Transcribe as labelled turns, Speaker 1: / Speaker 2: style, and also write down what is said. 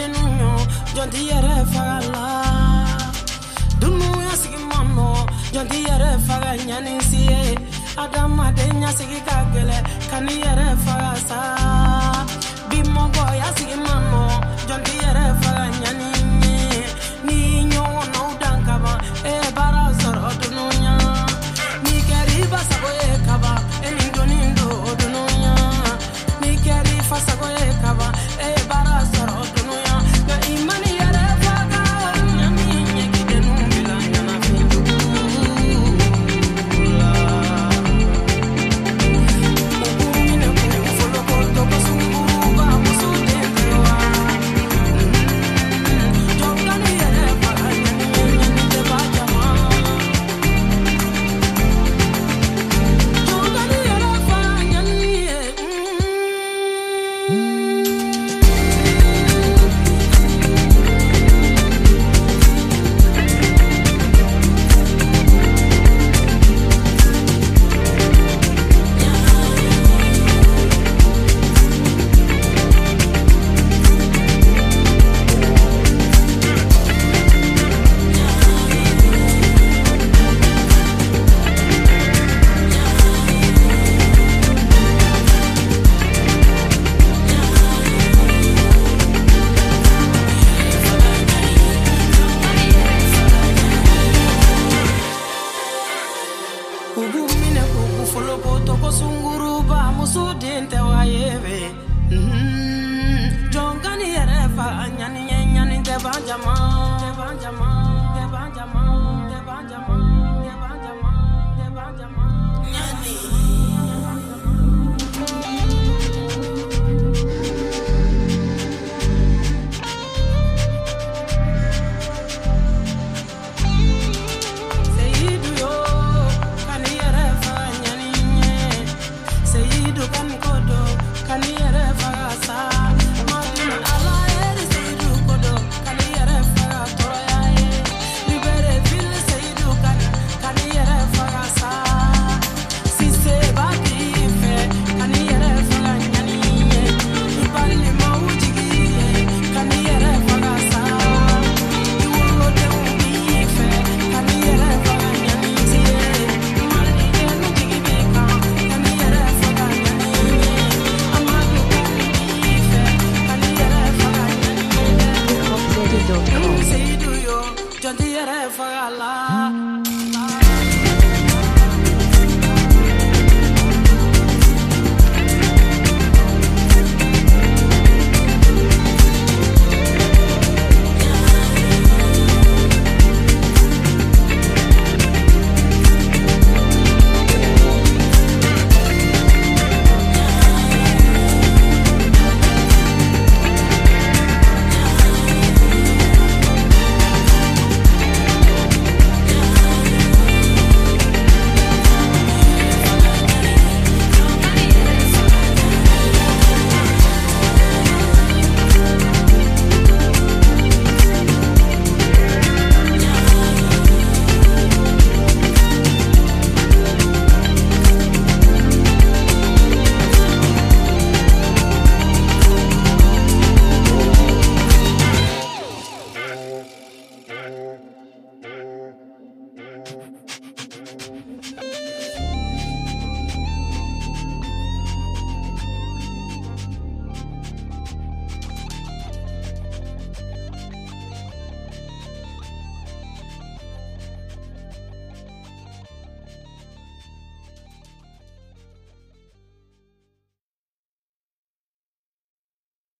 Speaker 1: denunyo jonti yere fagala dunu ya sigi mano jonti yere faganya ninsiye adama denya sigi kagele kani yere fagasa bimogo ya sigi mano jonti yere faganya ninye ni nyowo no dankaba e bara zoro dununya ni keriba sago e kaba e ni donindo dununya ni keri fasago e kaba e bara zoro dununya ga imani yere faga nyami nyeki denu bilanya na findu umine ku folo porto basunguru ba musude tewa jongani yere faga nyami nyani te bajama jongani yere faga nyani Ugumine kuku folo poto ko sunguru ba musudin te wayebe jongani yere fa anyani nyani te banjama